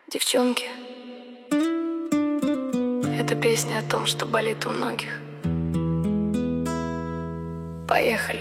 Девчонки, это песня о том, что болит у многих. Поехали.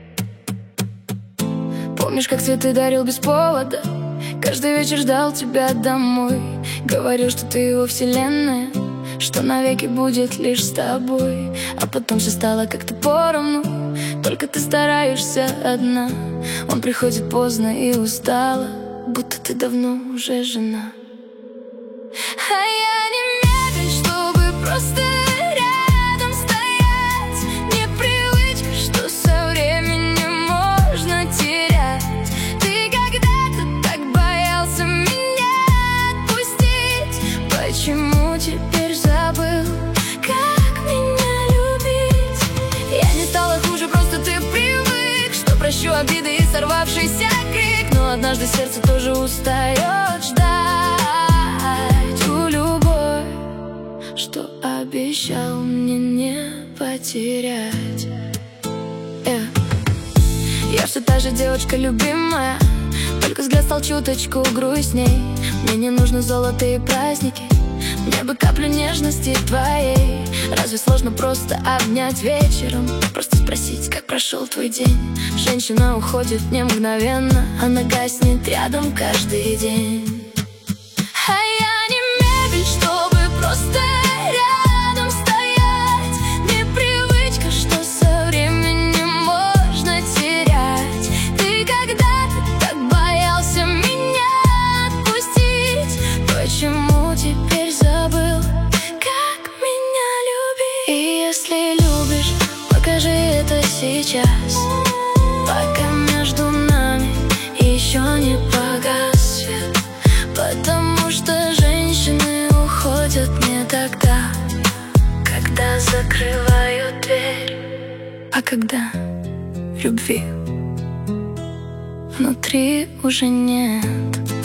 Помнишь, как цветы дарил без повода? Каждый вечер ждал тебя домой. Говорил, что ты его вселенная, что навеки будет лишь с тобой. А потом все стало как-то поровну, только ты стараешься одна. Он приходит поздно и устала, будто ты давно уже жена. А я не мебель, чтобы просто рядом стоять. Непривычка, что со временем можно терять. Ты когда-то так боялся меня отпустить. Почему теперь забыл, как меня любить? Я не стала хуже, просто ты привык, что прощу обиды и сорвавшийся крик. Но однажды сердце тоже устает ждать что обещал мне не потерять. Я все та же девочка любимая, только взгляд стал чуточку грустней. Мне не нужно золото и праздники, мне бы каплю нежности твоей. Разве сложно просто обнять вечером, просто спросить, как прошел твой день? Женщина уходит не мгновенно, она гаснет рядом каждый день. А я не мебель, чтобы просто рядом стоять. Непривычка, что со временем можно терять. Ты когда-то так боялся меня отпустить. Почему теперь забыл, как меня любить? И если любишь, покажи это сейчас, пока между нами еще не погас свет. Потому что женщины уходят не тогда, когда закрывают дверь, а когда любви внутри уже нет.